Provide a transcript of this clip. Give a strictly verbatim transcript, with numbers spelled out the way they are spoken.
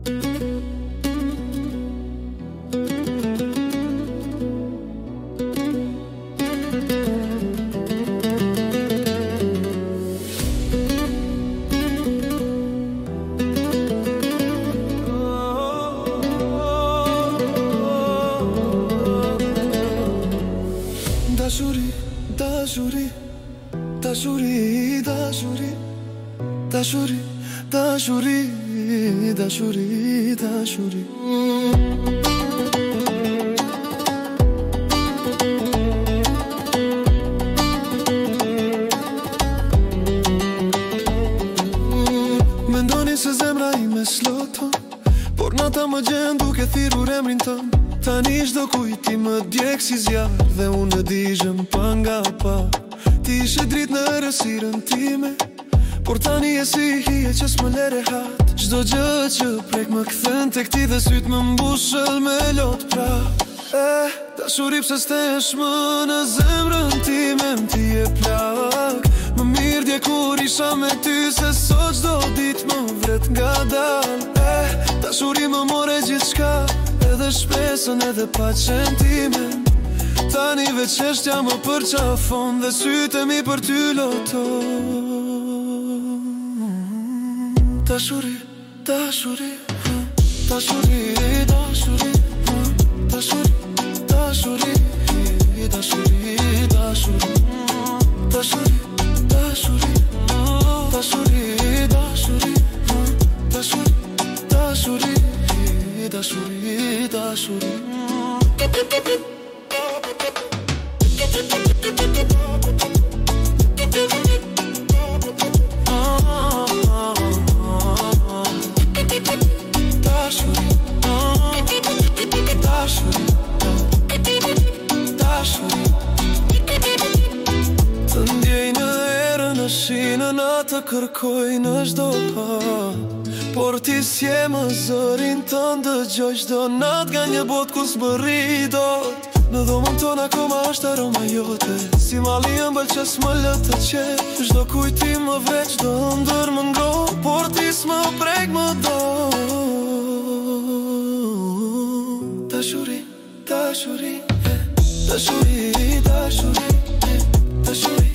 Dashuri, dashuri, dashuri, dashuri, dashuri, dashuri, dashuri, dashuri. Mendoni se zemra ime s'loton, por nata më gjen duke thirrur emrin tën. Tani çdo kujt i më djeg si zjarr dhe unë e dijëm pa nga pa. Ti ishe dritë në errësirën time, por tani e si hije që s'më le rehat. Çdo gjë që prek më kthen tek ti dhe syt më mbushël me lot pra. Eh, dashuri pse s'tesh më në zemrën time, m'ti je plak. Më mirë dje kur isha me ty se sot çdo ditë më vret ngadal. Eh, dashuri më more gjithçka, edhe shpresën edhe paqen time. Tani veç çështja më përqafon dhe sytë mi për ty loton. Dashuri, dashuri, dashuri, dashuri, dashuri, dashuri, dashuri, dashuri, dashuri, dashuri, dashuri, dashuri, dashuri, dashuri, dashuri, dashuri. Të ndjej në erën në shinën atë kërkoj në çdo hap, por ti s'je më zërin të ndëgjoj çdo nat nga një botë ku s'më rri dot. Në dhomën tonë akoma është aroma jote, si malli ëmbël që s'më lë të qet. Çdo kujtim më vret, çdo ëndër më ngroh, por ti s'më prek më dot. Dashuri, dashuri, dashuri, dashuri, dashuri.